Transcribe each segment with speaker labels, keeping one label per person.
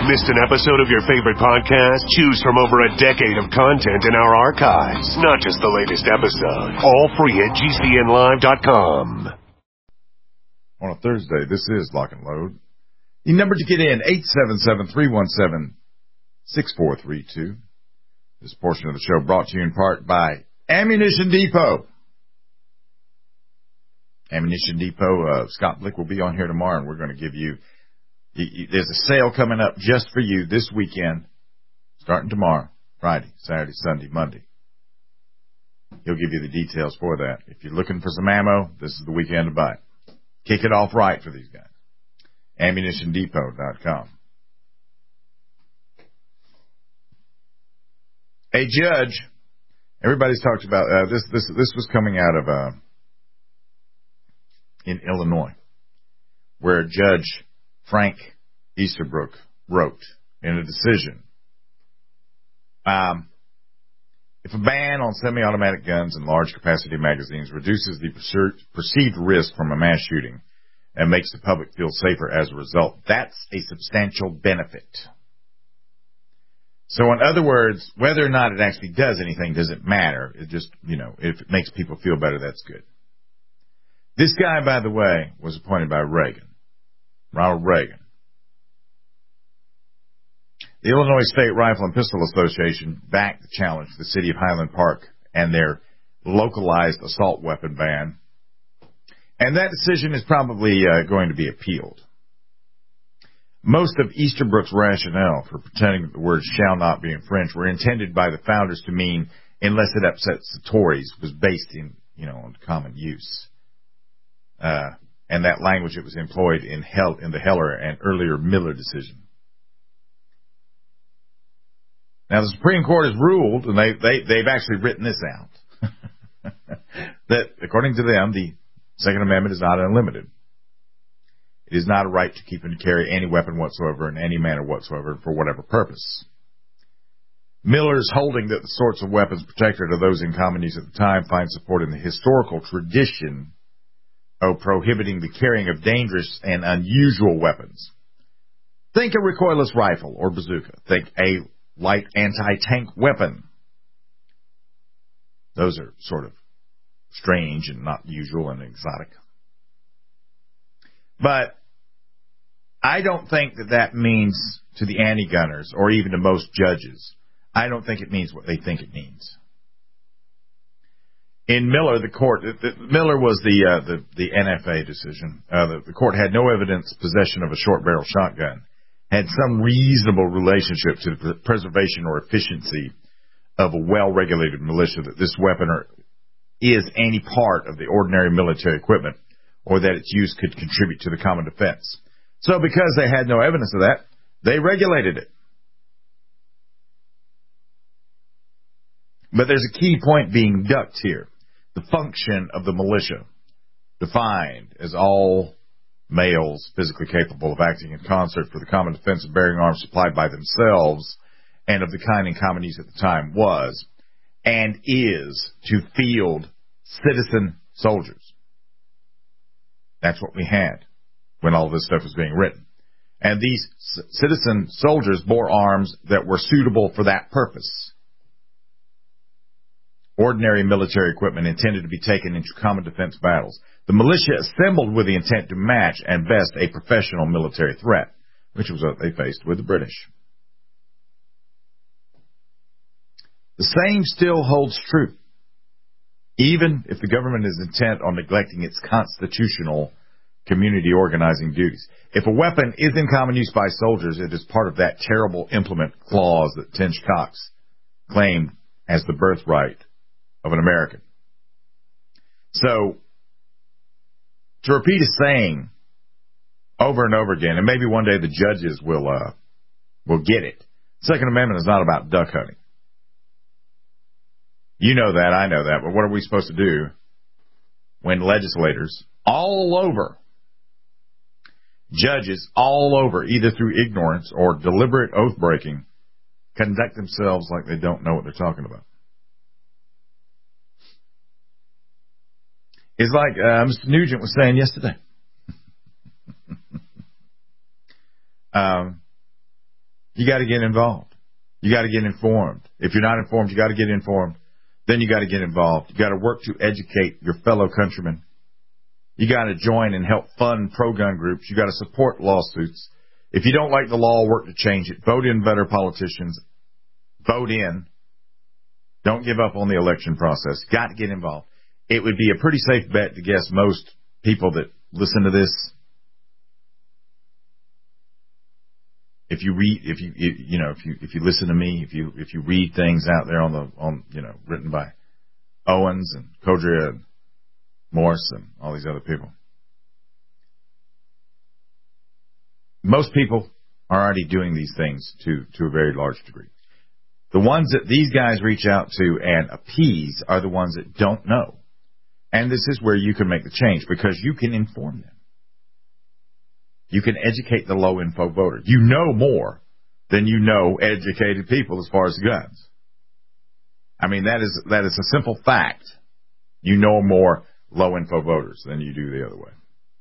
Speaker 1: Missed an episode of your favorite podcast? Choose from over a decade of content in our archives. Not just the latest episode. All free at GCNlive.com.
Speaker 2: On a Thursday, this is Lock and Load. The number to get in, 877-317-6432. This portion of the show brought to you in part by Ammunition Depot. Ammunition Depot, Scott Blick will be on here tomorrow, and we're going to give you, there's a sale coming up just for you this weekend, starting tomorrow, Friday, Saturday, Sunday, Monday. He'll give you the details for that. If you're looking for some ammo, this is the weekend to buy it. Kick it off right for these guys. AmmunitionDepot.com. A judge, everybody's talked about, this was coming out of, in Illinois, where Judge Frank Easterbrook wrote in a decision, if a ban on semi-automatic guns and large-capacity magazines reduces the perceived risk from a mass shooting and makes the public feel safer as a result, that's a substantial benefit. So in other words, whether or not it actually does anything doesn't matter. It just, if it makes people feel better, that's good. This guy, by the way, was appointed by Reagan, Ronald Reagan. The Illinois State Rifle and Pistol Association backed the challenge to the city of Highland Park and their localized assault weapon ban. And that decision is probably going to be appealed. Most of Easterbrook's rationale for pretending that the words shall not be infringed were intended by the founders to mean, unless it upsets the Tories, was based in, on common use. And that language that was employed in the Heller and earlier Miller decision. Now the Supreme Court has ruled, and they've actually written this out, that according to them, the Second Amendment is not unlimited. It is not a right to keep and carry any weapon whatsoever in any manner whatsoever for whatever purpose. Miller's holding that the sorts of weapons protected are those in common use at the time find support in the historical tradition of prohibiting the carrying of dangerous and unusual weapons. Think a recoilless rifle or bazooka. Think a light anti-tank weapon. Those are sort of strange and not usual and exotic. But I don't think that means to the anti-gunners or even to most judges, I don't think it means what they think it means. In Miller, Miller was the NFA decision. The court had no evidence possession of a short barrel shotgun had some reasonable relationship to the preservation or efficiency of a well-regulated militia, that this weapon is any part of the ordinary military equipment, or that its use could contribute to the common defense. So because they had no evidence of that, they regulated it. But there's a key point being ducked here. The function of the militia, defined as all males physically capable of acting in concert for the common defense of bearing arms supplied by themselves and of the kind in common use at the time, was and is to field citizen soldiers. That's what we had when all this stuff was being written. And these citizen soldiers bore arms that were suitable for that purpose. Ordinary military equipment intended to be taken into common defense battles. The militia assembled with the intent to match and best a professional military threat, which was what they faced with the British. The same still holds true, even if the government is intent on neglecting its constitutional community organizing duties. If a weapon is in common use by soldiers, it is part of that terrible implement clause that Tench Coxe claimed as the birthright of an American. So, to repeat a saying over and over again, and maybe one day the judges will get it. Second Amendment is not about duck hunting. You know that, I know that, but what are we supposed to do when legislators all over, judges all over, either through ignorance or deliberate oath-breaking, conduct themselves like they don't know what they're talking about? It's like Mr. Nugent was saying yesterday. You got to get involved. You got to get informed. If you're not informed, you got to get informed. Then you got to get involved. You got to work to educate your fellow countrymen. You got to join and help fund pro-gun groups. You got to support lawsuits. If you don't like the law, work to change it. Vote in better politicians. Vote in. Don't give up on the election process. Got to get involved. It would be a pretty safe bet to guess most people that listen to this, if you listen to me, if you read things out there written by Owens and Kodria and Morse and all these other people, most people are already doing these things to a very large degree. The ones that these guys reach out to and appease are the ones that don't know. And this is where you can make the change, because you can inform them. You can educate the low-info voter. You know more than you know educated people as far as guns. I mean, that is a simple fact. You know more low-info voters than you do the other way.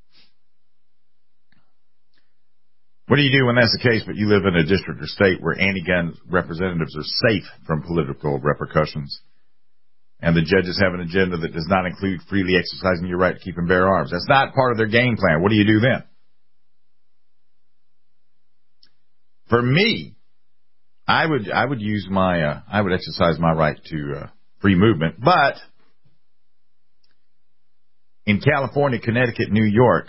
Speaker 2: What do you do when that's the case, but you live in a district or state where anti-gun representatives are safe from political repercussions, and the judges have an agenda that does not include freely exercising your right to keep and bear arms? That's not part of their game plan. What do you do then? For me, I would exercise my right to free movement, but in California, Connecticut, New York,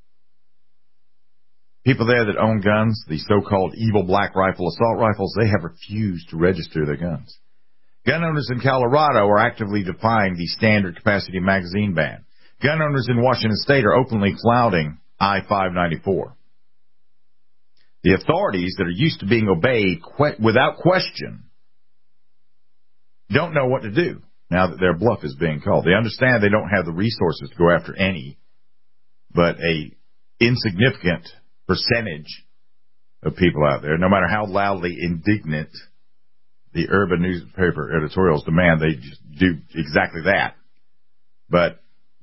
Speaker 2: people there that own guns, the so-called evil black rifle assault rifles, they have refused to register their guns. Gun owners in Colorado are actively defying the standard capacity magazine ban. Gun owners in Washington State are openly flouting I-594. The authorities that are used to being obeyed without question don't know what to do now that their bluff is being called. They understand they don't have the resources to go after any but a insignificant percentage of people out there. No matter how loudly indignant the urban newspaper editorials demand, they just do exactly that. But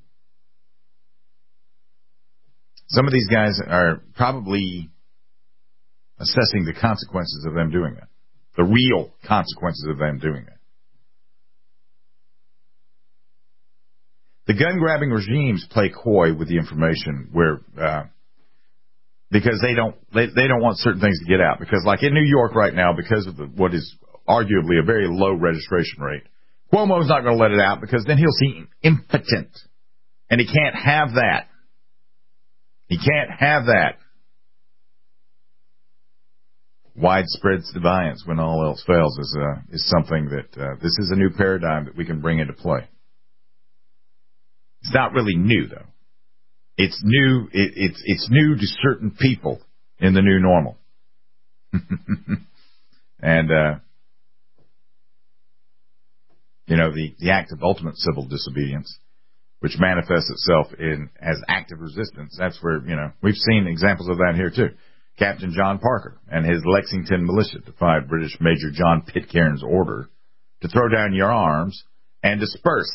Speaker 2: some of these guys are probably assessing the consequences of them doing that, the real consequences of them doing that. The gun-grabbing regimes play coy with the information because they don't want certain things to get out. Because, like in New York right now, because of what is arguably a very low registration rate, Cuomo's not going to let it out because then he'll seem impotent, and he can't have that. He can't have that. Widespread defiance when all else fails is something that this is a new paradigm that we can bring into play. It's not really new, though. It's new. It's new to certain people in the new normal. And the act of ultimate civil disobedience, which manifests itself as active resistance. That's where we've seen examples of that here too. Captain John Parker and his Lexington militia defied British Major John Pitcairn's order to throw down your arms and disperse.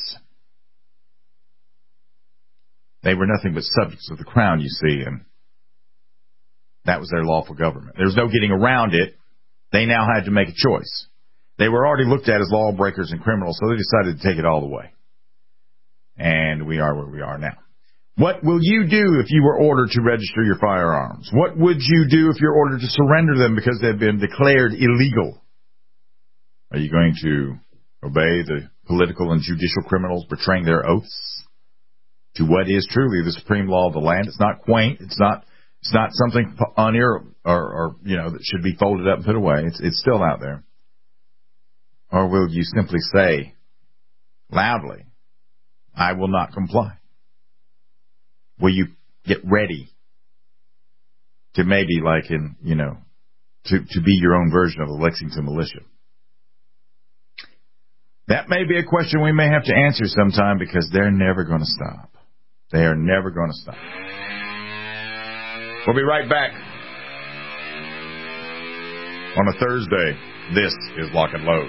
Speaker 2: They were nothing but subjects of the crown, you see, and that was their lawful government. There was no getting around it. They now had to make a choice. They were already looked at as lawbreakers and criminals, so they decided to take it all the way. And we are where we are now. What will you do if you were ordered to register your firearms? What would you do if you're ordered to surrender them because they've been declared illegal? Are you going to obey the political and judicial criminals betraying their oaths to what is truly the supreme law of the land? It's not quaint. It's not something or that should be folded up and put away. It's still out there. Or will you simply say loudly, I will not comply? Will you get ready to maybe to be your own version of the Lexington militia? That may be a question we may have to answer sometime, because they're never going to stop. They are never going to stop. We'll be right back on a Thursday. This is Lock and Load.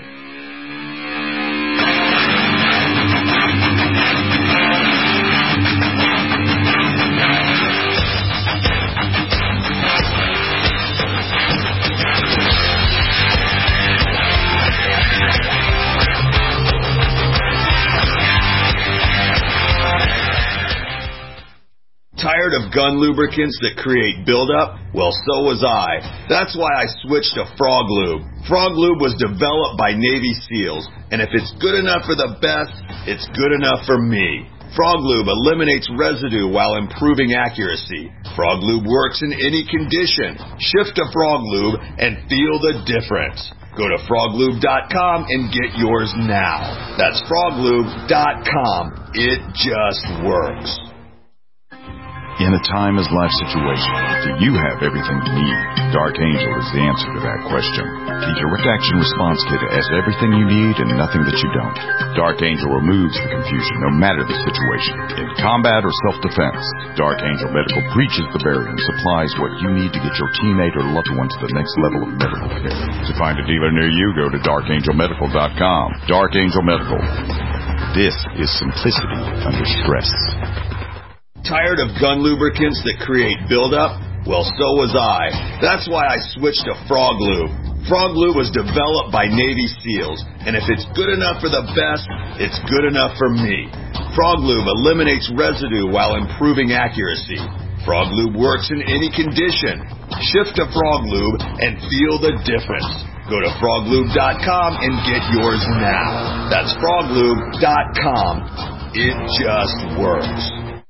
Speaker 3: Tired of gun lubricants that create buildup? Well, so was I. That's why I switched to Frog Lube. Frog Lube was developed by Navy SEALs, and if it's good enough for the best, it's good enough for me. Frog Lube eliminates residue while improving accuracy. Frog Lube works in any condition. Shift to Frog Lube and feel the difference. Go to froglube.com and get yours now. That's froglube.com. It just works.
Speaker 4: In a timeless situation, do you have everything you need? Dark Angel is the answer to that question. The Direct Action Response Kit has everything you need and nothing that you don't. Dark Angel removes the confusion no matter the situation. In combat or self-defense, Dark Angel Medical breaches the barrier and supplies what you need to get your teammate or loved one to the next level of medical care. To find a dealer near you, go to darkangelmedical.com. Dark Angel Medical. This is simplicity under stress.
Speaker 3: Tired of gun lubricants that create buildup? Well, so was I. That's why I switched to Frog Lube. Frog Lube was developed by Navy SEALs, and if it's good enough for the best, it's good enough for me. Frog Lube eliminates residue while improving accuracy. Frog Lube works in any condition. Shift to Frog Lube and feel the difference. Go to froglube.com and get yours now. That's froglube.com. It just works.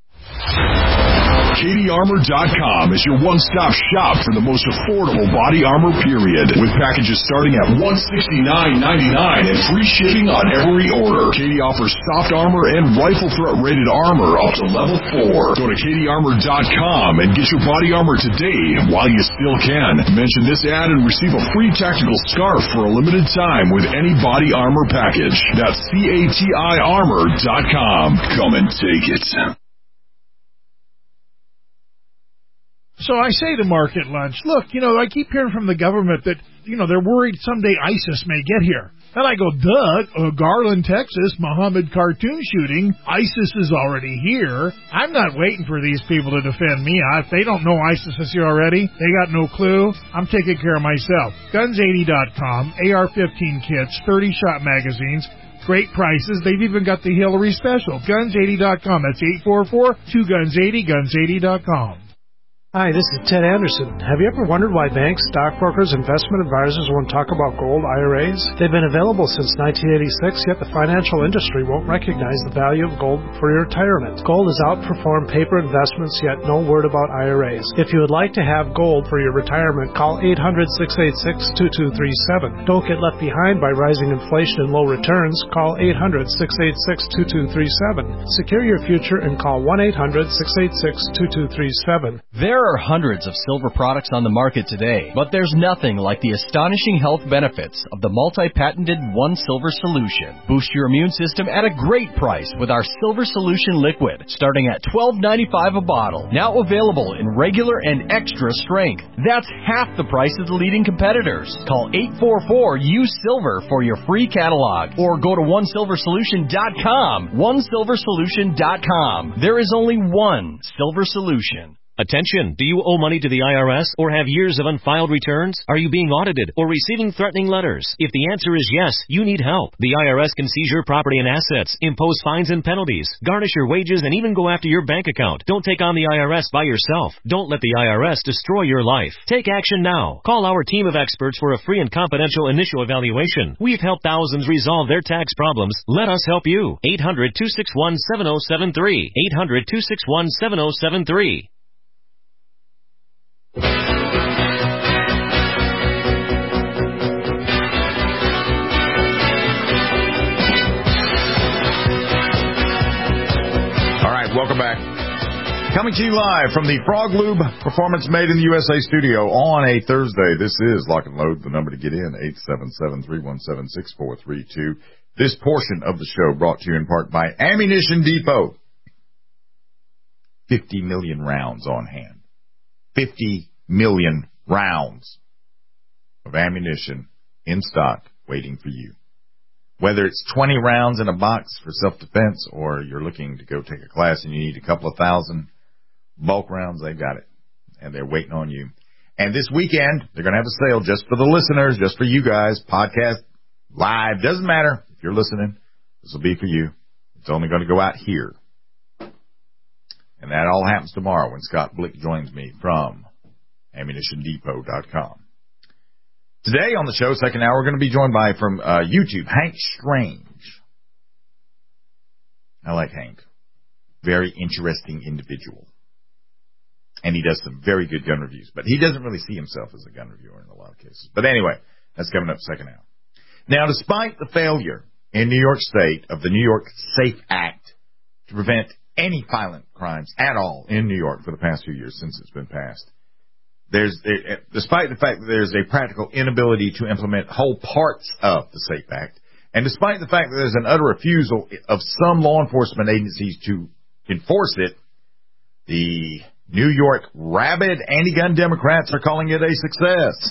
Speaker 5: KDArmor.com is your one-stop shop for the most affordable body armor, period. With packages starting at $169.99 and free shipping on every order. KD offers soft armor and rifle threat rated armor up to level 4. Go to KDArmor.com and get your body armor today while you still can. Mention this ad and receive a free tactical scarf for a limited time with any body armor package. That's CATIarmor.com. Come and take it.
Speaker 6: So I say to Mark at lunch, look, I keep hearing from the government that, they're worried someday ISIS may get here. Then I go, Garland, Texas, Mohammed cartoon shooting, ISIS is already here. I'm not waiting for these people to defend me. If they don't know ISIS is here already, they got no clue. I'm taking care of myself. Guns80.com, AR-15 kits, 30-shot magazines, great prices. They've even got the Hillary special. Guns80.com. That's 844-2-GUNS80, Guns80.com.
Speaker 7: Hi, this is Ted Anderson. Have you ever wondered why banks, stockbrokers, investment advisors won't talk about gold IRAs? They've been available since 1986, yet the financial industry won't recognize the value of gold for your retirement. Gold has outperformed paper investments, yet no word about IRAs. If you would like to have gold for your retirement, call 800-686-2237. Don't get left behind by rising inflation and low returns. Call 800-686-2237. Secure your future and call 1-800-686-2237.
Speaker 8: There are hundreds of silver products on the market today, but there's nothing like the astonishing health benefits of the multi-patented One Silver Solution. Boost your immune system at a great price with our Silver Solution Liquid, starting at $12.95 a bottle. Now available in regular and extra strength. That's half the price of the leading competitors. Call 844-USE-SILVER for your free catalog, or go to OneSilverSolution.com. OneSilverSolution.com. There is only one Silver Solution.
Speaker 9: Attention, do you owe money to the IRS or have years of unfiled returns? Are you being audited or receiving threatening letters? If the answer is yes, you need help. The IRS can seize your property and assets, impose fines and penalties, garnish your wages, and even go after your bank account. Don't take on the IRS by yourself. Don't let the IRS destroy your life. Take action now. Call our team of experts for a free and confidential initial evaluation. We've helped thousands resolve their tax problems. Let us help you. 800-261-7073. 800-261-7073.
Speaker 2: All right, welcome back. Coming to you live from the Frog Lube Performance Made in the USA studio on a Thursday. This is Lock and Load. The number to get in, 877-317-6432. This portion of the show brought to you in part by Ammunition Depot. 50 million rounds on hand. 50 million rounds of ammunition in stock waiting for you. Whether it's 20 rounds in a box for self-defense or you're looking to go take a class and you need a couple of thousand bulk rounds, they've got it. And they're waiting on you. And this weekend, they're going to have a sale just for the listeners, just for you guys. Podcast, live, doesn't matter. If you're listening, this will be for you. It's only going to go out here. And that all happens tomorrow when Scott Blick joins me from AmmunitionDepot.com. Today on the show, second hour, we're going to be joined by, from YouTube, Hank Strange. I like Hank. Very interesting individual. And he does some very good gun reviews. But he doesn't really see himself as a gun reviewer in a lot of cases. But anyway, that's coming up second hour. Now, despite the failure in New York State of the New York SAFE Act to prevent any violent crimes at all in New York for the past few years since it's been passed, despite the fact that there's a practical inability to implement whole parts of the SAFE Act, and despite the fact that there's an utter refusal of some law enforcement agencies to enforce it, the New York rabid anti-gun Democrats are calling it a success.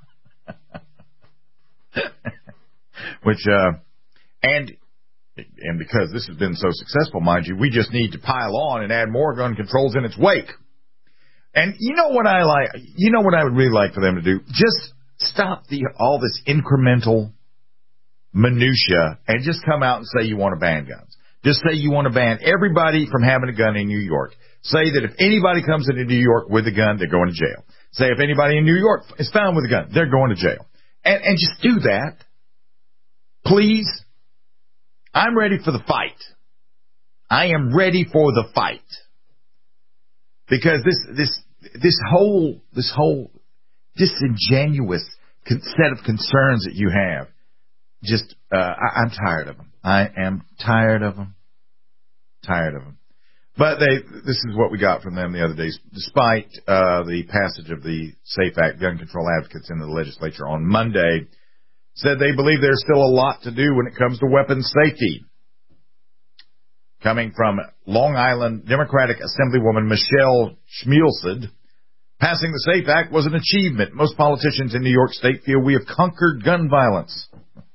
Speaker 2: And because this has been so successful, mind you, we just need to pile on and add more gun controls in its wake. And you know what I like? You know what I would really like for them to do? Just stop all this incremental minutia and just come out and say you want to ban guns. Just say you want to ban everybody from having a gun in New York. Say that if anybody comes into New York with a gun, they're going to jail. Say if anybody in New York is found with a gun, they're going to jail. And just do that. Please. I'm ready for the fight. I am ready for the fight. Because this whole disingenuous set of concerns that you have, just, I'm tired of them. I am tired of them. Tired of them. But this is what we got from them the other day. Despite the passage of the SAFE Act, gun control advocates in the legislature on Monday said they believe there's still a lot to do when it comes to weapons safety. Coming from Long Island Democratic Assemblywoman Michelle Schmielsad, passing the SAFE Act was an achievement. Most politicians in New York State feel we have conquered gun violence.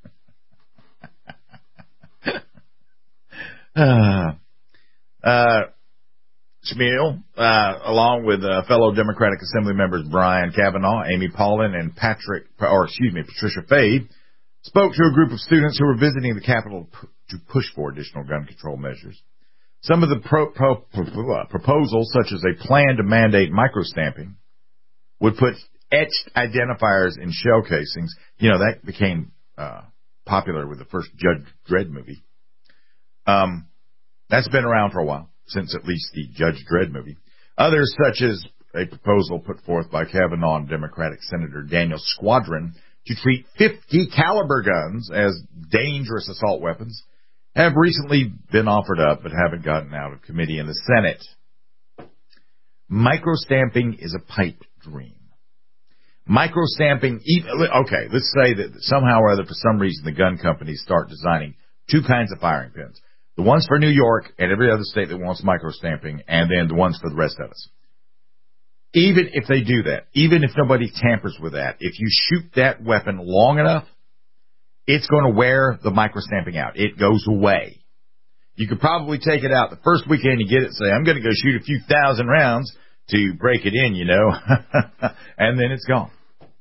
Speaker 2: Schmiel, along with fellow Democratic Assembly members Brian Kavanaugh, Amy Paulin, and Patricia Fade, spoke to a group of students who were visiting the Capitol to push for additional gun control measures. Some of the proposals, such as a plan to mandate microstamping, would put etched identifiers in shell casings. You know, that became popular with the first Judge Dredd movie. That's been around for a while, since at least the Judge Dredd movie. Others, such as a proposal put forth by Kavanaugh and Democratic Senator Daniel Squadron to treat .50 caliber guns as dangerous assault weapons, have recently been offered up but haven't gotten out of committee in the Senate. Microstamping is a pipe dream. Microstamping, okay, let's say that somehow or other, for some reason, the gun companies start designing two kinds of firing pins. The ones for New York and every other state that wants microstamping, and then the ones for the rest of us. Even if they do that, even if nobody tampers with that, if you shoot that weapon long enough, it's going to wear the microstamping out. It goes away. You could probably take it out the first weekend you get it, say, I'm going to go shoot a few thousand rounds to break it in, you know, and then it's gone.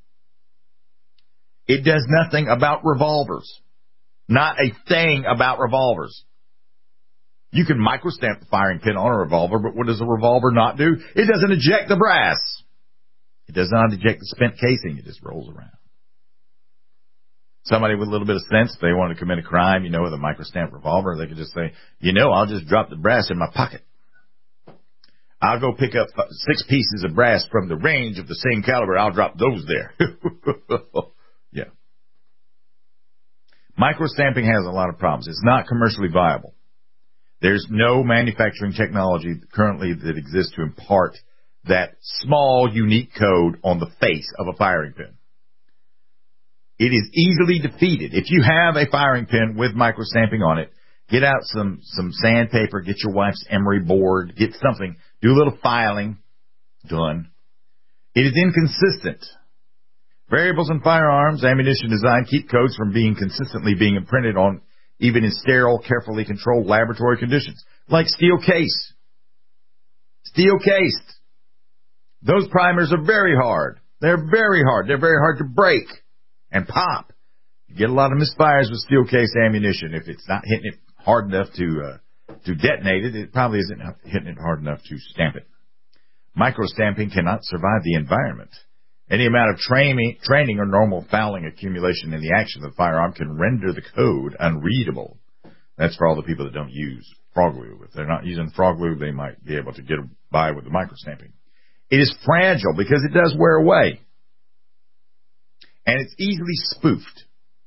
Speaker 2: It does nothing about revolvers. Not a thing about revolvers. You can microstamp the firing pin on a revolver, but what does a revolver not do? It doesn't eject the brass. It does not eject the spent casing. It just rolls around. Somebody with a little bit of sense, if they want to commit a crime, you know, with a microstamp revolver, they could just say, you know, I'll just drop the brass in my pocket. I'll go pick up 6 pieces of brass from the range of the same caliber. I'll drop those there. Yeah. Microstamping has a lot of problems. It's not commercially viable. There's no manufacturing technology currently that exists to impart that small, unique code on the face of a firing pin. It is easily defeated. If you have a firing pin with microstamping on it, get out some sandpaper, get your wife's emery board, get something, do a little filing, done. It is inconsistent. Variables in firearms, ammunition design keep codes from being consistently being imprinted on, even in sterile, carefully controlled laboratory conditions, like steel case. Steel cased. Those primers are very hard. They're very hard. They're very hard to break and pop. You get a lot of misfires with steel case ammunition if it's not hitting it hard enough to to detonate it, it probably isn't hitting it hard enough to stamp it. Micro-stamping cannot survive the environment. Any amount of training or normal fouling accumulation in the action of the firearm can render the code unreadable. That's for all the people that don't use frog glue. If they're not using frog glue, they might be able to get by with the micro-stamping. It is fragile because it does wear away. And it's easily spoofed.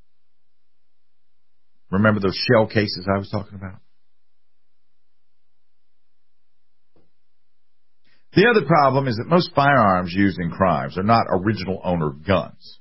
Speaker 2: Remember those shell cases I was talking about? The other problem is that most firearms used in crimes are not original owner guns.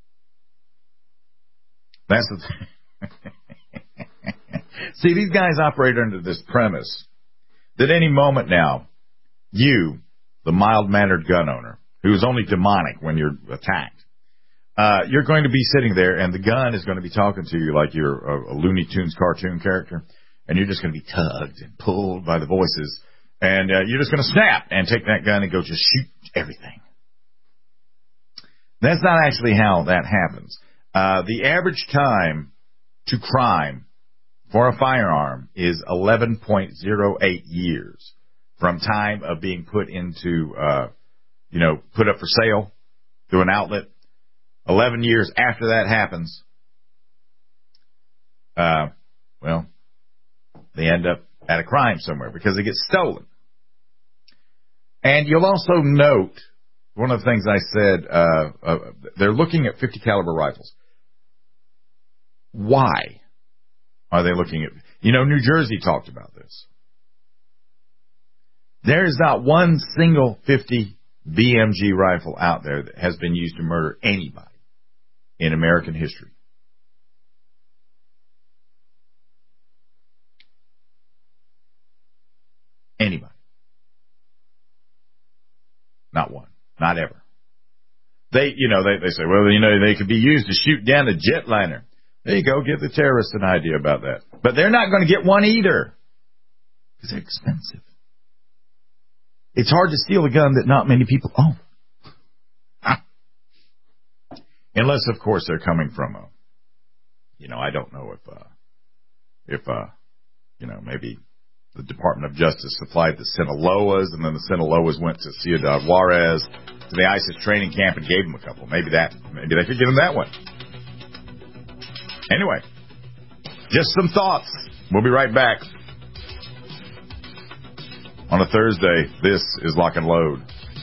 Speaker 2: That's the thing. See, these guys operate under this premise that any moment now, you, the mild-mannered gun owner, who is only demonic when you're attacked, you're going to be sitting there, and the gun is going to be talking to you like you're a Looney Tunes cartoon character, and you're just going to be tugged and pulled by the voices, and you're just going to snap and take that gun and go just shoot everything. That's not actually how that happens. The average time to crime for a firearm is 11.08 years from time of being put into, put up for sale through an outlet. 11 years after that happens, they end up at a crime somewhere because it gets stolen. And you'll also note, one of the things I said, they're looking at 50 caliber rifles. Why are they looking at, New Jersey talked about this. There is not one single 50 BMG rifle out there that has been used to murder anybody in American history. Anybody. Not one. Not ever. They say, they could be used to shoot down a jetliner. There you go. Give the terrorists an idea about that. But they're not going to get one either. Because they're expensive. It's hard to steal a gun that not many people own. Unless, of course, they're coming from I don't know if maybe the Department of Justice supplied the Sinaloas, and then the Sinaloas went to Ciudad Juarez to the ISIS training camp and gave them a couple. Maybe they could give them that one. Anyway, just some thoughts. We'll be right back. On a Thursday, this is Lock and Load.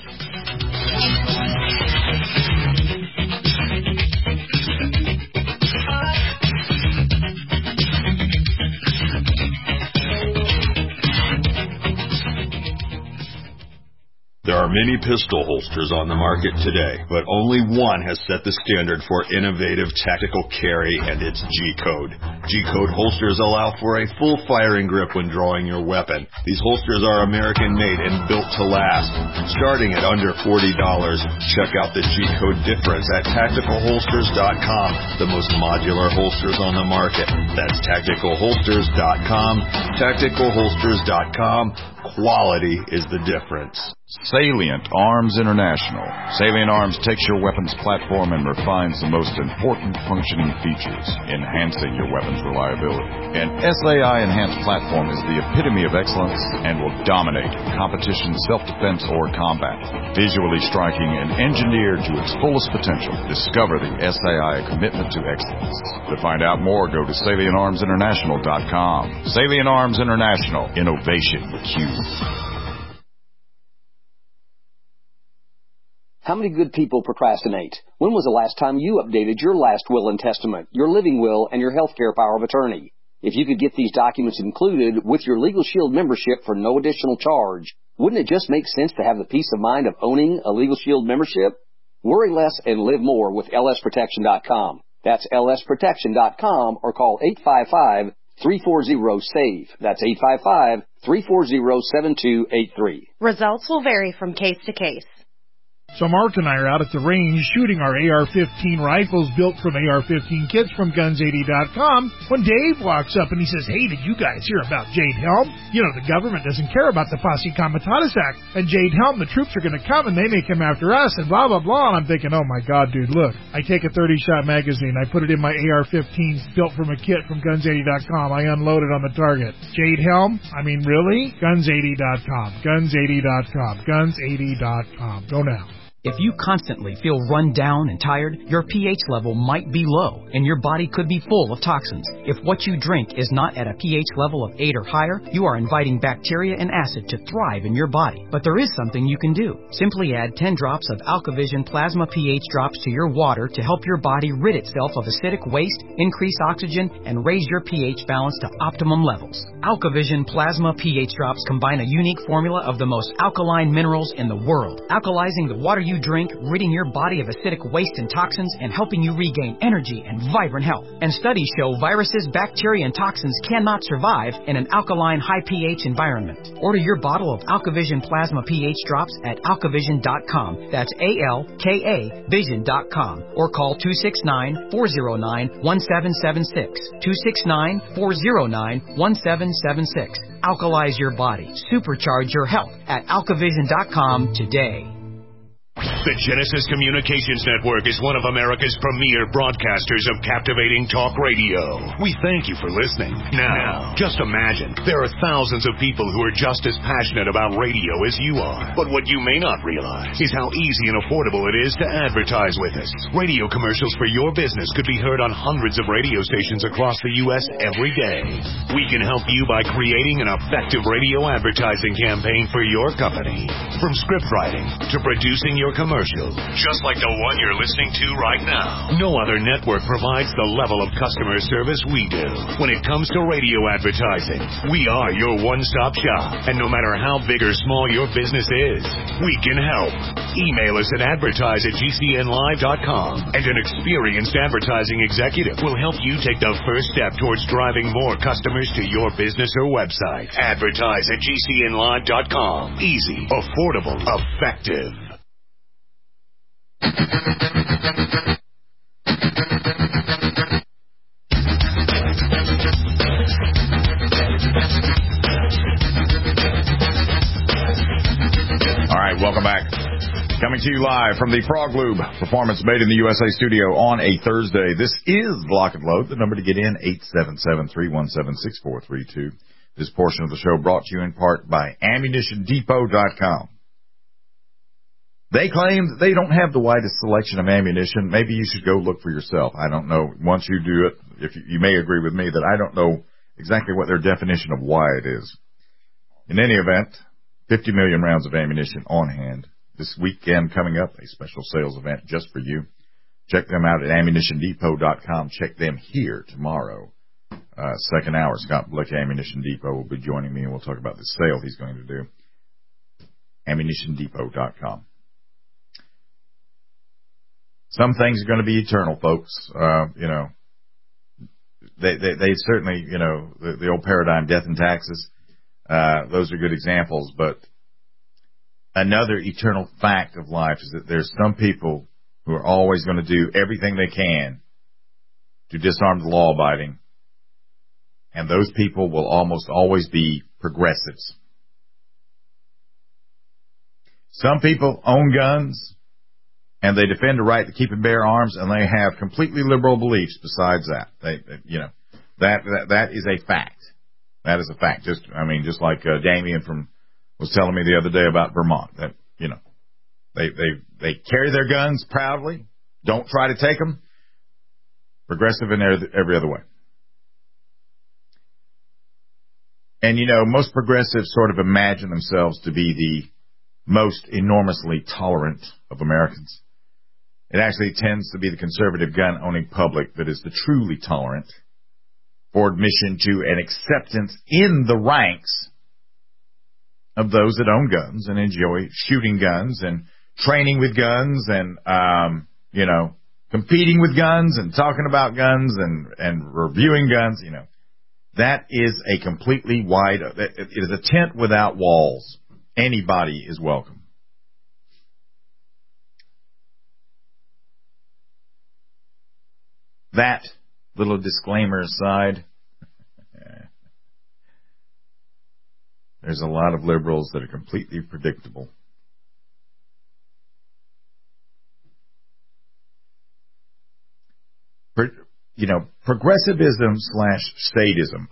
Speaker 3: There are many pistol holsters on the market today, but only one has set the standard for innovative tactical carry, and it's G-Code. G-Code holsters allow for a full firing grip when drawing your weapon. These holsters are American-made and built to last. Starting at under $40, check out the G-Code difference at TacticalHolsters.com, the most modular holsters on the market. That's TacticalHolsters.com. TacticalHolsters.com. Quality is the difference.
Speaker 4: Salient Arms International. Salient Arms takes your weapons platform and refines the most important functioning features, enhancing your weapon's reliability. An SAI enhanced platform is the epitome of excellence and will dominate competition, self-defense, or combat. Visually striking and engineered to its fullest potential, discover the SAI commitment to excellence. To find out more, go to SalientArmsInternational.com. Salient Arms International. Innovation Q.
Speaker 10: How many good people procrastinate? When was the last time you updated your last will and testament, your living will, and your healthcare power of attorney? If you could get these documents included with your Legal Shield membership for no additional charge, wouldn't it just make sense to have the peace of mind of owning a Legal Shield membership? Worry less and live more with lsprotection.com. That's lsprotection.com, or call 855-340-SAVE. That's 855-340-7283.
Speaker 11: Results will vary from case to case.
Speaker 6: So Mark and I are out at the range shooting our AR-15 rifles built from AR-15 kits from Guns80.com when Dave walks up and he says, "Hey, did you guys hear about Jade Helm? You know, the government doesn't care about the Posse Comitatus Act, and Jade Helm, the troops are going to come and they may come after us and blah, blah, blah." And I'm thinking, oh my God, dude, look, I take a 30-shot magazine, I put it in my AR-15 built from a kit from Guns80.com, I unload it on the target. Jade Helm? I mean, really? Guns80.com, Guns80.com, Guns80.com. Go now.
Speaker 11: If you constantly feel run down and tired, your pH level might be low, and your body could be full of toxins. If what you drink is not at a pH level of 8 or higher, you are inviting bacteria and acid to thrive in your body. But there is something you can do. Simply add 10 drops of AlkaVision Plasma pH drops to your water to help your body rid itself of acidic waste, increase oxygen, and raise your pH balance to optimum levels. AlkaVision Plasma pH drops combine a unique formula of the most alkaline minerals in the world, alkalizing the water you drink, ridding your body of acidic waste and toxins, and helping you regain energy and vibrant health. And studies show viruses, bacteria, and toxins cannot survive in an alkaline, high pH environment. Order your bottle of AlkaVision Plasma pH drops at alkavision.com. That's ALKA Vision.com. Or call 269-409-1776. 269-409-1776. Alkalize your body. Supercharge your health at alkavision.com today.
Speaker 1: The Genesis Communications Network is one of America's premier broadcasters of captivating talk radio. We thank you for listening. Now, just imagine, there are thousands of people who are just as passionate about radio as you are. But what you may not realize is how easy and affordable it is to advertise with us. Radio commercials for your business could be heard on hundreds of radio stations across the U.S. every day. We can help you by creating an effective radio advertising campaign for your company. From script writing to producing your commercial, just like the one you're listening to right now. No other network provides the level of customer service we do. When it comes to radio advertising, we are your one-stop shop. And no matter how big or small your business is, we can help. Email us at advertise@gcnlive.com, and an experienced advertising executive will help you take the first step towards driving more customers to your business or website. Advertise@gcnlive.com. Easy, affordable, effective.
Speaker 2: All right, welcome back. Coming to you live from the Frog Lube Performance Made in the USA studio on a Thursday. This is Lock and Load. The number to get in, 877-317-6432. This portion of the show brought to you in part by AmmunitionDepot.com. They claim that they don't have the widest selection of ammunition. Maybe you should go look for yourself. I don't know. Once you do it, if you may agree with me that I don't know exactly what their definition of wide is. In any event, 50 million rounds of ammunition on hand. This weekend coming up, a special sales event just for you. Check them out at AmmunitionDepot.com. Check them here tomorrow. Second hour, Scott Blick, Ammunition Depot, will be joining me, and we'll talk about the sale he's going to do. AmmunitionDepot.com. Some things are going to be eternal, folks. They certainly, the old paradigm, death and taxes, those are good examples. But another eternal fact of life is that there's some people who are always going to do everything they can to disarm the law-abiding, and those people will almost always be progressives. Some people own guns, and they defend the right to keep and bear arms, and they have completely liberal beliefs besides that. That is a fact. That is a fact. Just like Damien was telling me the other day about Vermont. That they carry their guns proudly. Don't try to take them. Progressive in every other way. And most progressives sort of imagine themselves to be the most enormously tolerant of Americans. It actually tends to be the conservative gun-owning public that is the truly tolerant for admission to and acceptance in the ranks of those that own guns and enjoy shooting guns and training with guns and, competing with guns and talking about guns and reviewing guns, That is a completely it is a tent without walls. Anybody is welcome. that little disclaimer aside, there's a lot of liberals that are completely predictable. Progressivism / statism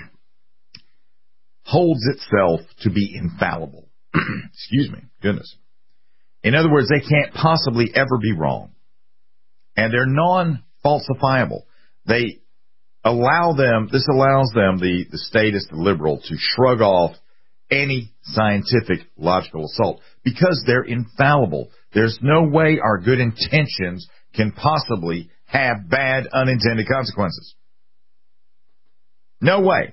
Speaker 2: holds itself to be infallible. Excuse me, goodness. In other words, they can't possibly ever be wrong. And they're non-falsifiable. This allows them, the statist, the liberal, to shrug off any scientific logical assault because they're infallible. There's no way our good intentions can possibly have bad unintended consequences. No way.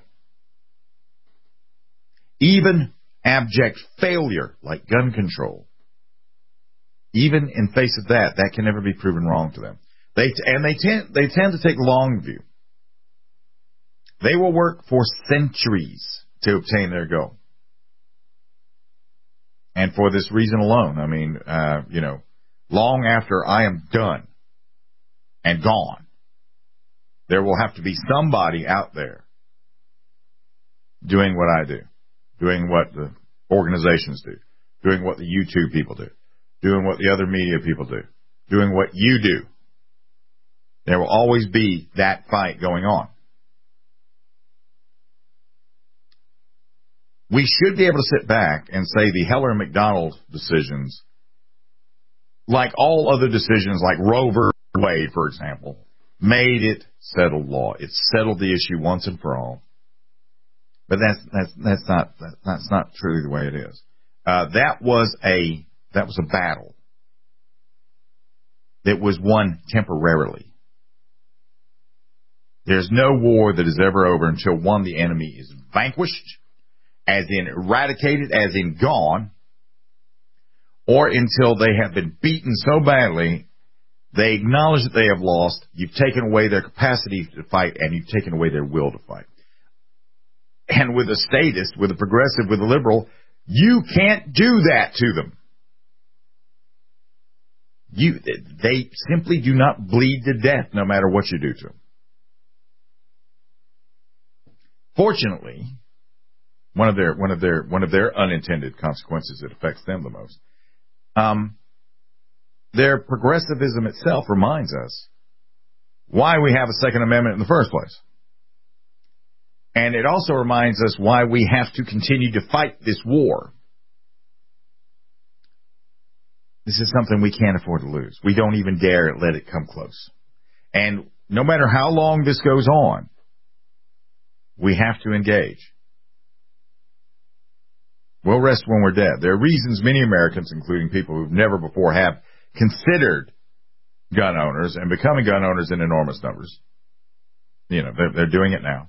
Speaker 2: Even abject failure like gun control, even in face of that can never be proven wrong to them. They tend to take long view. They will work for centuries to obtain their goal. And for this reason alone, long after I am done and gone, there will have to be somebody out there doing what I do, doing what the organizations do, doing what the YouTube people do, doing what the other media people do, doing what you do. There will always be that fight going on. We should be able to sit back and say the Heller and McDonald decisions, like all other decisions, like Roe v. Wade, for example, made it settled law. It settled the issue once and for all. But that's not truly the way it is. That was a battle that was won temporarily. There's no war that is ever over until one, the enemy is vanquished, as in eradicated, as in gone, or until they have been beaten so badly, they acknowledge that they have lost, you've taken away their capacity to fight, and you've taken away their will to fight. And with a statist, with a progressive, with a liberal, you can't do that to them. They simply do not bleed to death no matter what you do to them. Fortunately, one of their unintended consequences that affects them the most, their progressivism itself reminds us why we have a Second Amendment in the first place. And it also reminds us why we have to continue to fight this war. This is something we can't afford to lose. We don't even dare let it come close. And no matter how long this goes on, we have to engage. We'll rest when we're dead. There are reasons many Americans, including people who've never before have considered gun owners and becoming gun owners in enormous numbers. They're doing it now.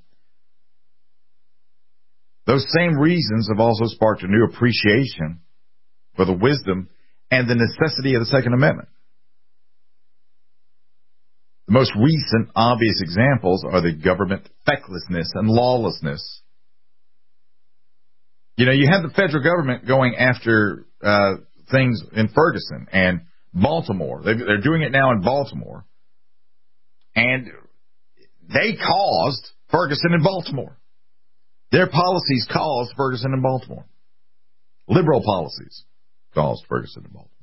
Speaker 2: Those same reasons have also sparked a new appreciation for the wisdom and the necessity of the Second Amendment. The most recent obvious examples are the government fecklessness and lawlessness. You have the federal government going after things in Ferguson and Baltimore. They're doing it now in Baltimore. And they caused Ferguson and Baltimore. Their policies caused Ferguson and Baltimore. Liberal policies caused Ferguson and Baltimore.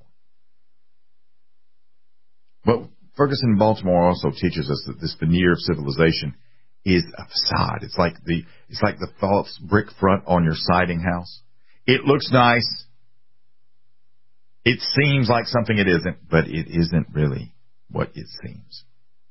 Speaker 2: But Ferguson and Baltimore also teaches us that this veneer of civilization is a facade. It's like the false brick front on your siding house. It looks nice. It seems like something it isn't, but it isn't really what it seems.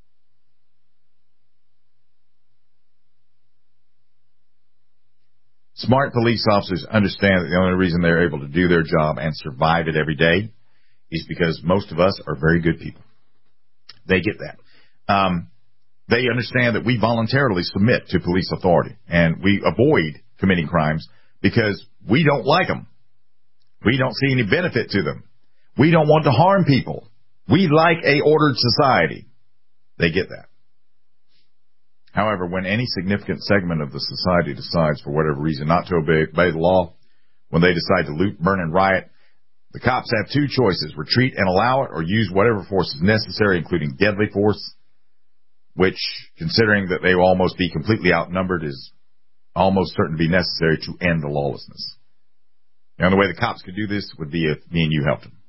Speaker 2: Smart police officers understand that the only reason they're able to do their job and survive it every day is because most of us are very good people. They get that. They understand that we voluntarily submit to police authority, and we avoid committing crimes because we don't like them. We don't see any benefit to them. We don't want to harm people. We like a ordered society. They get that. However, when any significant segment of the society decides for whatever reason not to obey the law, when they decide to loot, burn, and riot, the cops have two choices: retreat and allow it, or use whatever force is necessary, including deadly force. which, considering that they will almost be completely outnumbered, is almost certain to be necessary to end the lawlessness. The only way the cops could do this would be if me and you helped them.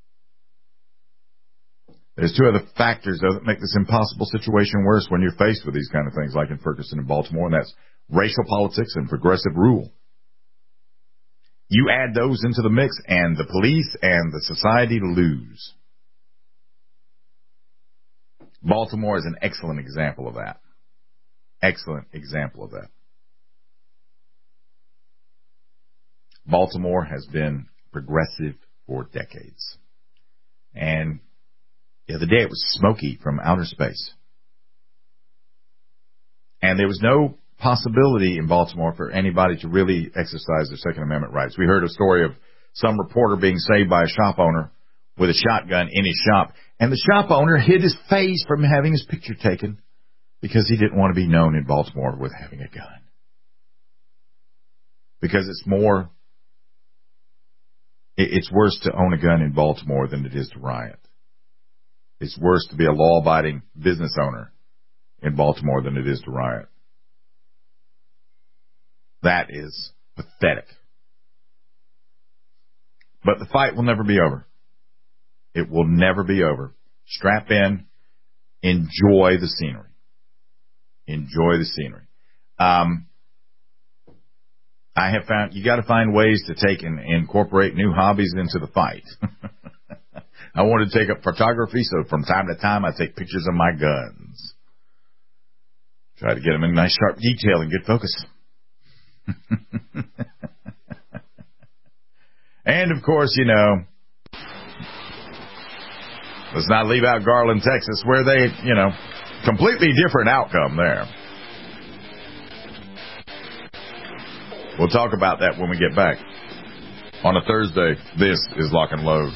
Speaker 2: There's two other factors, though, that make this impossible situation worse when you're faced with these kind of things like in Ferguson and Baltimore, and that's racial politics and progressive rule. You add those into the mix, and the police and the society lose. Baltimore is an excellent example of that. Excellent example of that. Baltimore has been progressive for decades. And the other day it was smoky from outer space. And there was no possibility in Baltimore for anybody to really exercise their Second Amendment rights. We heard a story of some reporter being saved by a shop owner with a shotgun in his shop, and the shop owner hid his face from having his picture taken because he didn't want to be known in Baltimore with having a gun. Because it's worse to own a gun in Baltimore than it is to riot. It's worse to be a law-abiding business owner in Baltimore than it is to riot. That is pathetic. But the fight will never be over. It will never be over. Strap in. Enjoy the scenery. Enjoy the scenery. I have found you got to find ways to take and incorporate new hobbies into the fight. I want to take up photography, so from time to time I take pictures of my guns. Try to get them in nice sharp detail and good focus. And of course, let's not leave out Garland, Texas, where they, completely different outcome there. We'll talk about that when we get back. On a Thursday, this is Lock and Load.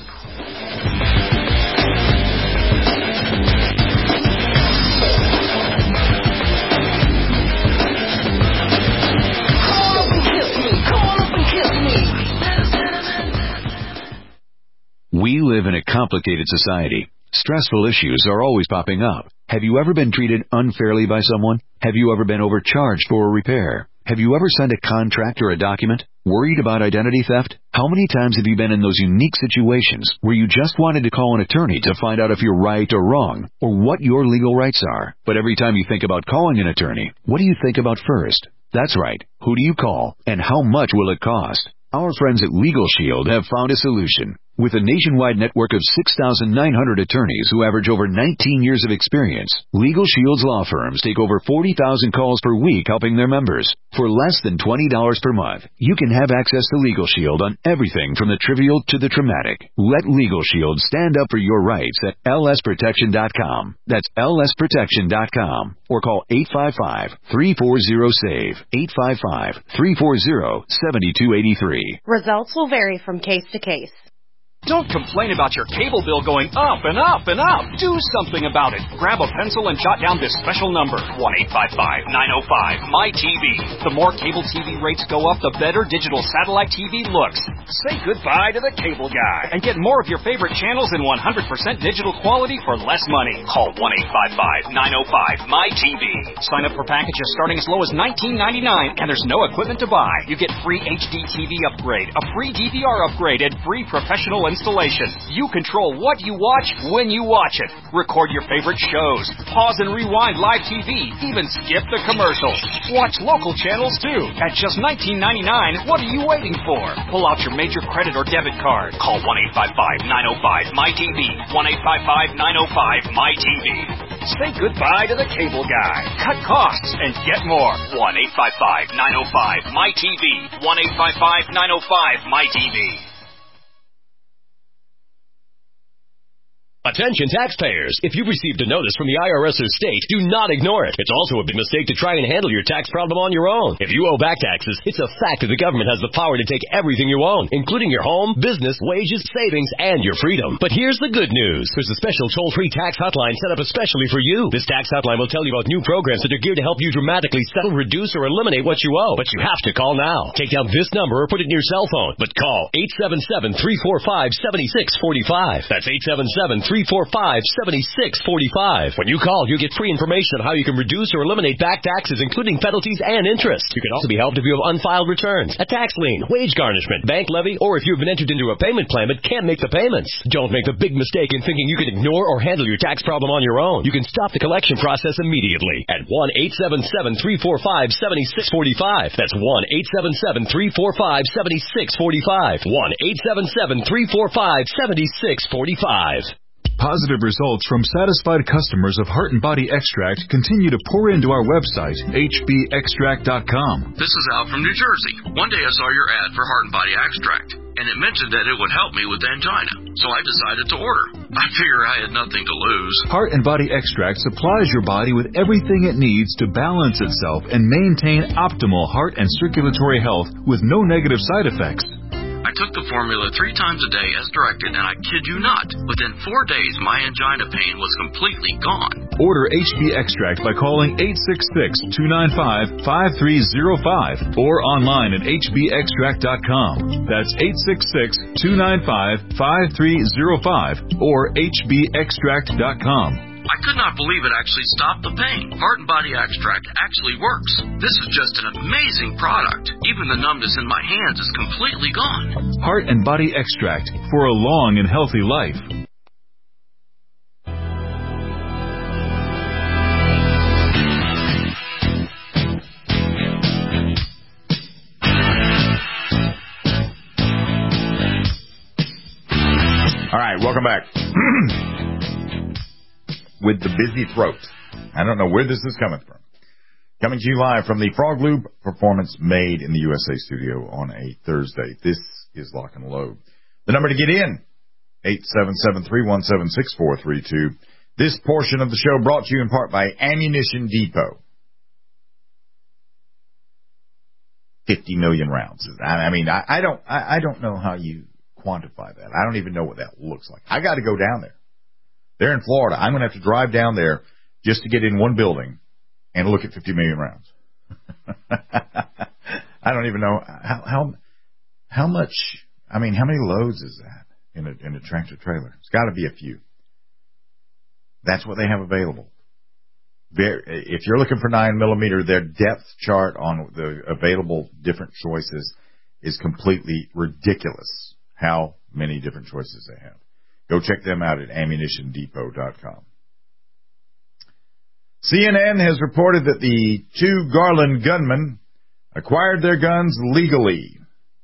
Speaker 12: We live in a complicated society. Stressful issues are always popping up. Have you ever been treated unfairly by someone? Have you ever been overcharged for a repair? Have you ever sent a contract or a document? Worried about identity theft? How many times have you been in those unique situations where you just wanted to call an attorney to find out if you're right or wrong, or what your legal rights are? But every time you think about calling an attorney, what do you think about first? That's right. Who do you call, and how much will it cost? Our friends at Legal Shield have found a solution. With a nationwide network of 6,900 attorneys who average over 19 years of experience, Legal Shield's law firms take over 40,000 calls per week helping their members. For less than $20 per month, you can have access to Legal Shield on everything from the trivial to the traumatic. Let Legal Shield stand up for your rights at lsprotection.com. That's lsprotection.com. Or call 855-340-SAVE, 855-340-7283.
Speaker 13: Results will vary from case to case.
Speaker 14: Don't complain about your cable bill going up and up and up. Do something about it. Grab a pencil and jot down this special number, 1-855-905-MY-TV. The more cable TV rates go up, the better digital satellite TV looks. Say goodbye to the cable guy and get more of your favorite channels in 100% digital quality for less money. Call 1-855-905-MY-TV. Sign up for packages starting as low as $19.99, and there's no equipment to buy. You get free HD TV upgrade, a free DVR upgrade, and free professional installation. You control what you watch when you watch it. Record your favorite shows. Pause and rewind live TV. Even skip the commercials. Watch local channels too. At just $19.99, what are you waiting for? Pull out your major credit or debit card. Call 1-855-905-MY-TV. 1-855-905-MY-TV. Say goodbye to the cable guy. Cut costs and get more. 1-855-905-MY-TV. 1-855-905-MY-TV.
Speaker 15: Attention taxpayers! If you've received a notice from the IRS or state, do not ignore it. It's also a big mistake to try and handle your tax problem on your own. If you owe back taxes, it's a fact that the government has the power to take everything you own, including your home, business, wages, savings, and your freedom. But here's the good news. There's a special toll-free tax hotline set up especially for you. This tax hotline will tell you about new programs that are geared to help you dramatically settle, reduce, or eliminate what you owe. But you have to call now. Take down this number or put it in your cell phone. But call 877-345-7645. That's 877-345-7645. 877-345-7645. When you call, you'll get free information on how you can reduce or eliminate back taxes, including penalties and interest. You can also be helped if you have unfiled returns, a tax lien, wage garnishment, bank levy, or if you've been entered into a payment plan but can't make the payments. Don't make the big mistake in thinking you can ignore or handle your tax problem on your own. You can stop the collection process immediately at 1-877-345-7645. That's 1-877-345-7645. 1-877-345-7645.
Speaker 16: Positive results from satisfied customers of Heart and Body Extract continue to pour into our website, hbextract.com.
Speaker 17: This is Al from New Jersey. One day I saw your ad for Heart and Body Extract, and it mentioned that it would help me with angina, so I decided to order. I figure I had nothing to lose.
Speaker 16: Heart and Body Extract supplies your body with everything it needs to balance itself and maintain optimal heart and circulatory health with no negative side effects.
Speaker 17: I took the formula 3 times a day as directed, and I kid you not, within 4 days my angina pain was completely gone.
Speaker 16: Order HB Extract by calling 866-295-5305 or online at hbextract.com. That's 866-295-5305 or hbextract.com.
Speaker 17: I could not believe it actually stopped the pain. Heart and Body Extract actually works. This is just an amazing product. Even the numbness in my hands is completely gone.
Speaker 16: Heart and Body Extract for a long and healthy life.
Speaker 2: All right, welcome back. With the busy throat. I don't know where this is coming from. Coming to you live from the Frog Lube Performance Made in the USA studio on a Thursday. This is Lock and Load. The number to get in, 877-317-6432. This portion of the show brought to you in part by Ammunition Depot. 50 million rounds. I mean, I don't know how you quantify that. I don't even know what that looks like. I got to go down there. They're in Florida. I'm going to have to drive down there just to get in one building and look at 50 million rounds. I don't even know how much. I mean, how many loads is that in a tractor trailer? It's got to be a few. That's what they have available. If you're looking for 9mm, their depth chart on the available different choices is completely ridiculous. How many different choices they have. Go check them out at ammunitiondepot.com. CNN has reported that the 2 Garland gunmen acquired their guns legally.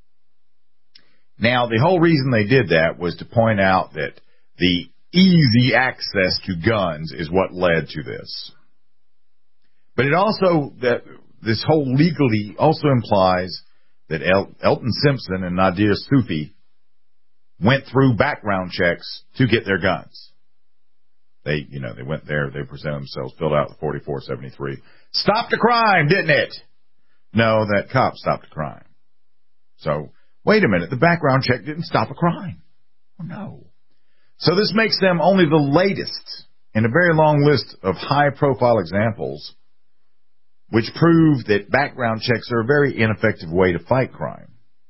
Speaker 2: Now, the whole reason they did that was to point out that the easy access to guns is what led to this. But it also, that this whole legally also implies that Elton Simpson and Nadir Sufi went through background checks to get their guns. They went there, they presented themselves, filled out the 4473. Stopped a crime, didn't it? No, that cop stopped a crime. So, wait a minute, the background check didn't stop a crime. Oh, no. So this makes them only the latest in a very long list of high-profile examples which prove that background checks are a very ineffective way to fight crime.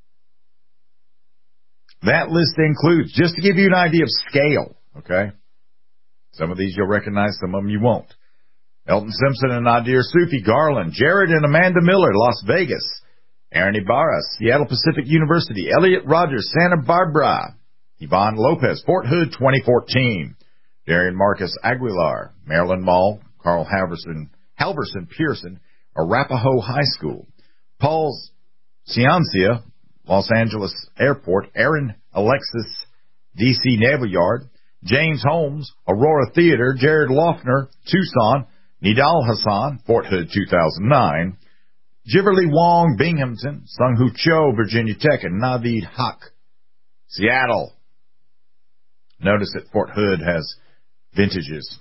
Speaker 2: That list includes, just to give you an idea of scale, okay? Some of these you'll recognize, some of them you won't. Elton Simpson and Nadir Sufi, Garland. Jared and Amanda Miller, Las Vegas. Aaron Ibarra, Seattle Pacific University. Elliot Rogers, Santa Barbara. Yvonne Lopez, Fort Hood, 2014. Darian Marcus Aguilar, Maryland Mall. Carl Halverson Pearson, Arapahoe High School. Paul Ciancia, Los Angeles Airport. Aaron Alexis, D.C. Naval Yard. James Holmes, Aurora Theater. Jared Loeffner, Tucson. Nidal Hassan, Fort Hood, 2009. Jiverly Wong, Binghamton. Sung-Hoo Cho, Virginia Tech. And Naveed Haq, Seattle. Notice that Fort Hood has vintages.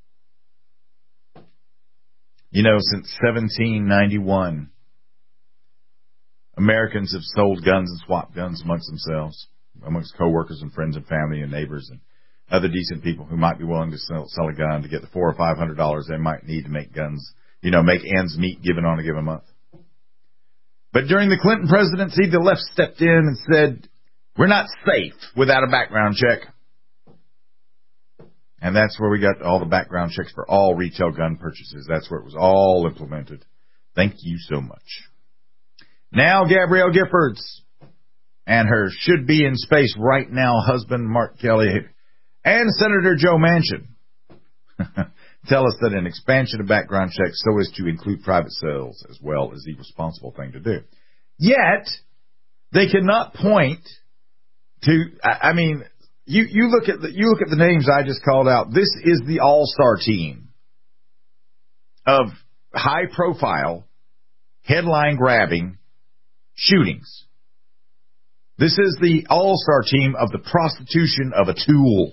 Speaker 2: You know, since 1791, Americans have sold guns and swapped guns amongst themselves, amongst coworkers and friends and family and neighbors and other decent people who might be willing to sell a gun to get the $400 or $500 they might need to make guns, make ends meet given on a given month. But during the Clinton presidency, the left stepped in and said, we're not safe without a background check. And that's where we got all the background checks for all retail gun purchases. That's where it was all implemented. Thank you so much. Now, Gabrielle Giffords and her should-be-in-space right now husband, Mark Kelly, and Senator Joe Manchin tell us that an expansion of background checks so as to include private sales as well is the responsible thing to do. Yet, they cannot point to, I mean, you look at the names I just called out. This is the all-star team of high-profile, headline-grabbing shootings. This is the all-star team of the prostitution of a tool.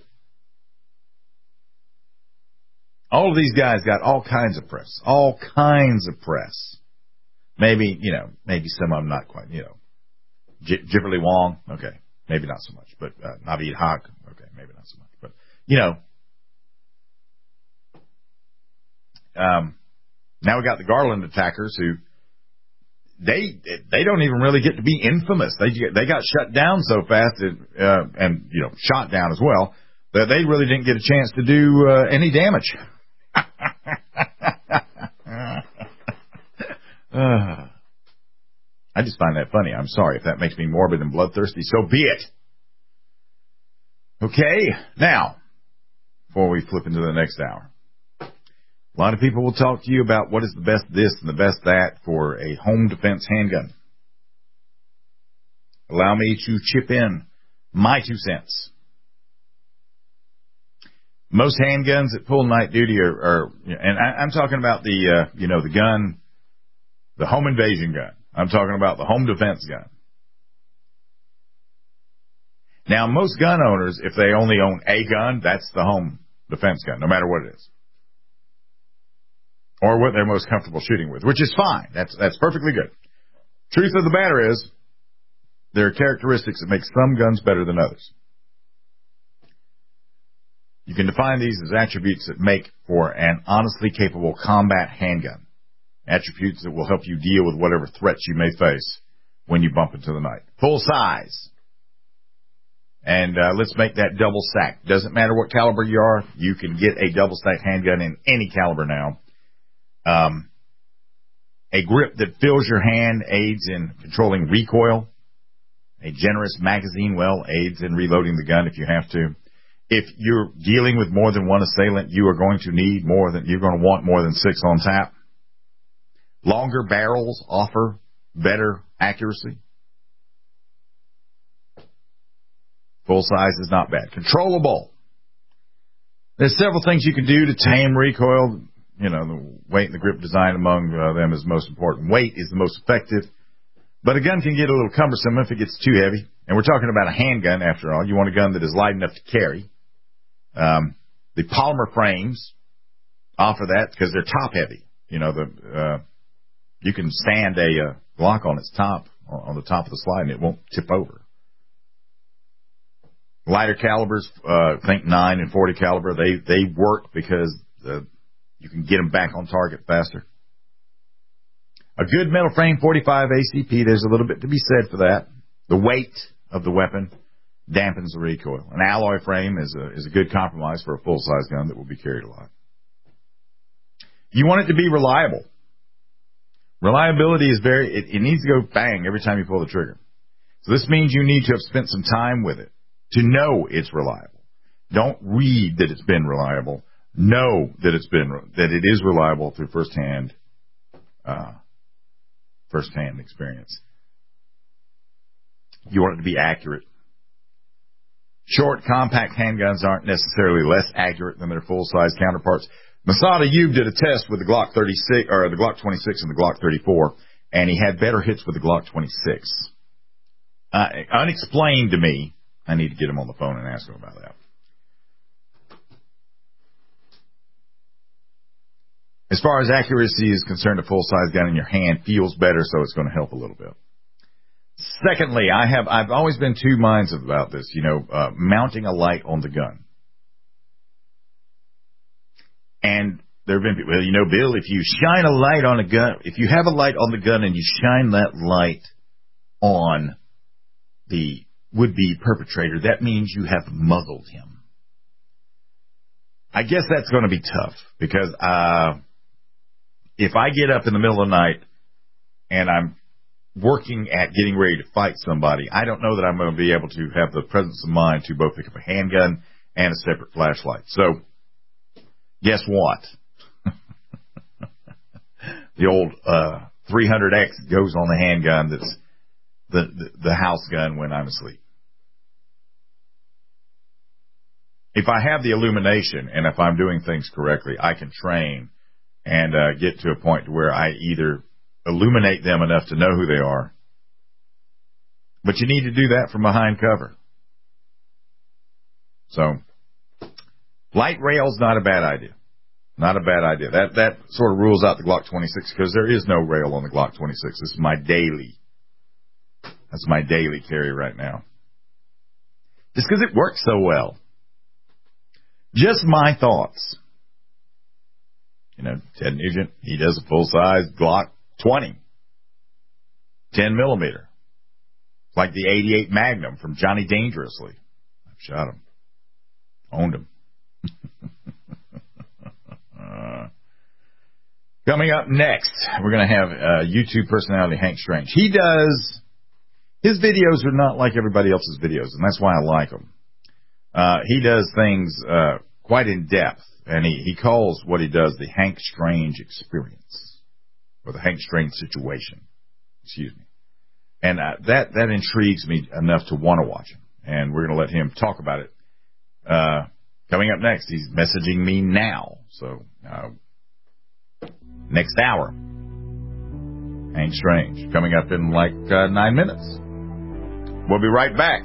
Speaker 2: All of these guys got all kinds of press. All kinds of press. Maybe some of them not quite, Gibberly Wong, okay, maybe not so much. But Naveed Haq, okay, maybe not so much. But, now we got the Garland attackers who, they don't even really get to be infamous. They got shut down so fast and shot down as well that they really didn't get a chance to do any damage. I just find that funny. I'm sorry if that makes me morbid and bloodthirsty. So be it. Okay, now, before we flip into the next hour, a lot of people will talk to you about what is the best this and the best that for a home defense handgun. Allow me to chip in my 2 cents. Most handguns that pull night duty are and I'm talking about the gun, the home invasion gun. I'm talking about the home defense gun. Now, most gun owners, if they only own a gun, that's the home defense gun, no matter what it is. Or what they're most comfortable shooting with, which is fine. That's perfectly good. Truth of the matter is, there are characteristics that make some guns better than others. You can define these as attributes that make for an honestly capable combat handgun. Attributes that will help you deal with whatever threats you may face when you bump into the night. Full size. And let's make that double stack. Doesn't matter what caliber you are, you can get a double stack handgun in any caliber now. A grip that fills your hand aids in controlling recoil. A generous magazine well aids in reloading the gun if you have to. If you're dealing with more than one assailant, you are going to need you're going to want more than 6 on tap. Longer barrels offer better accuracy. Full size is not bad. Controllable. There's several things you can do to tame recoil. The weight and the grip design among them is most important. Weight is the most effective. But a gun can get a little cumbersome if it gets too heavy. And we're talking about a handgun, after all. You want a gun that is light enough to carry. The polymer frames offer that because they're top heavy. You can stand a Glock on its top, on the top of the slide, and it won't tip over. Lighter calibers, think 9 and 40 caliber, they work because you can get them back on target faster. A good metal frame 45 ACP, there's a little bit to be said for that. The weight of the weapon dampens the recoil. An alloy frame is a good compromise for a full-size gun that will be carried a lot. You want it to be reliable. Reliability is it needs to go bang every time you pull the trigger. So this means you need to have spent some time with it to know it's reliable. Don't read that it's been reliable. Know that it is reliable through first-hand experience. You want it to be accurate. Short, compact handguns aren't necessarily less accurate than their full-size counterparts. Masada Youb did a test with the Glock 36 or the Glock 26 and the Glock 34, and he had better hits with the Glock 26. Unexplained to me. I need to get him on the phone and ask him about that. As far as accuracy is concerned, a full-size gun in your hand feels better, so it's going to help a little bit. Secondly, I've always been two minds about this, mounting a light on the gun. And there have been people, Bill, if you shine a light on a gun, if you have a light on the gun and you shine that light on the would-be perpetrator, that means you have muzzled him. I guess that's going to be tough because if I get up in the middle of the night and I'm working at getting ready to fight somebody, I don't know that I'm going to be able to have the presence of mind to both pick up a handgun and a separate flashlight. So, guess what? The old 300X goes on the handgun that's the house gun when I'm asleep. If I have the illumination and if I'm doing things correctly, I can train and get to a point where I either illuminate them enough to know who they are, but you need to do that from behind cover. So, light rail's not a bad idea. Not a bad idea. That sort of rules out the Glock 26 because there is no rail on the Glock 26. This is my daily. That's my daily carry right now. Just because it works so well. Just my thoughts. You know, Ted Nugent, he does a full-size Glock 20. 10 millimeter. Like the 88 Magnum from Johnny Dangerously. I've shot him. Owned him. Coming up next, we're going to have YouTube personality Hank Strange. His videos are not like everybody else's videos, and that's why I like them. He does things quite in depth, and he calls what he does the Hank Strange experience, or the Hank Strange situation. Excuse me. And that intrigues me enough to want to watch him, and we're going to let him talk about it. Coming up next, he's messaging me now, so next hour, Hank Strange, coming up in like 9 minutes. We'll be right back.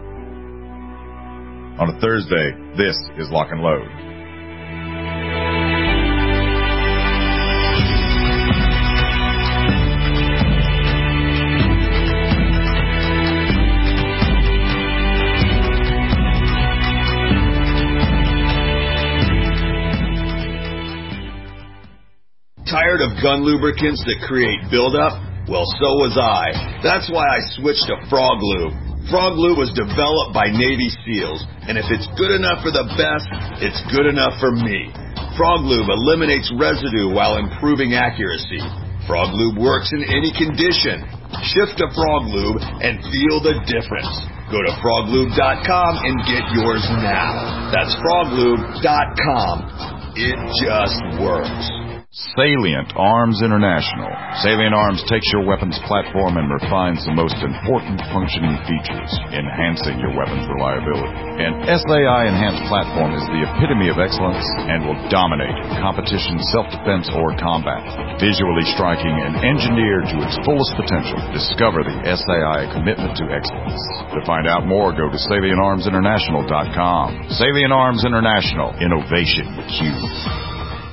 Speaker 2: On a Thursday, this is Lock and Load.
Speaker 3: Tired of gun lubricants that create buildup? Well, so was I. That's why I switched to Frog Lube. Frog Lube was developed by Navy SEALs, and if it's good enough for the best, it's good enough for me. Frog Lube eliminates residue while improving accuracy. Frog Lube works in any condition. Shift to Frog Lube and feel the difference. Go to froglube.com and get yours now. That's froglube.com. It just works.
Speaker 4: Salient Arms International. Salient Arms takes your weapons platform and refines the most important functioning features, enhancing your weapon's reliability. An SAI enhanced platform is the epitome of excellence and will dominate competition, self-defense, or combat. Visually striking and engineered to its fullest potential, discover the SAI commitment to excellence. To find out more, go to SalientArmsInternational.com. Salient Arms International. Innovation Q.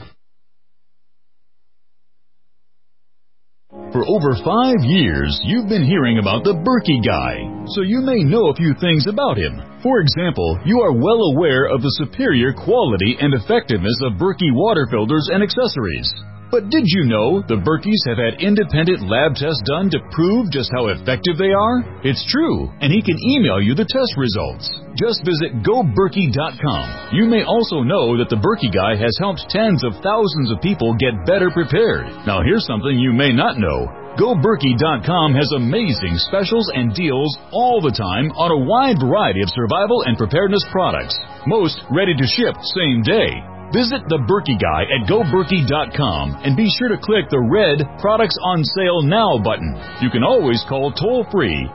Speaker 16: For over 5 years, you've been hearing about the Berkey Guy, so you may know a few things about him. For example, you are well aware of the superior quality and effectiveness of Berkey water filters and accessories. But did you know the Berkeys have had independent lab tests done to prove just how effective they are? It's true, and he can email you the test results. Just visit GoBerkey.com. You may also know that the Berkey Guy has helped tens of thousands of people get better prepared. Now here's something you may not know. GoBerkey.com has amazing specials and deals all the time on a wide variety of survival and preparedness products. Most ready to ship same day. Visit the Berkey Guy at GoBerkey.com and be sure to click the red Products on Sale Now button. You can always call toll-free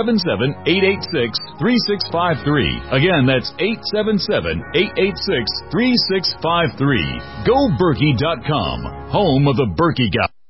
Speaker 16: 877-886-3653. Again, that's 877-886-3653. GoBerkey.com, home of the Berkey Guy.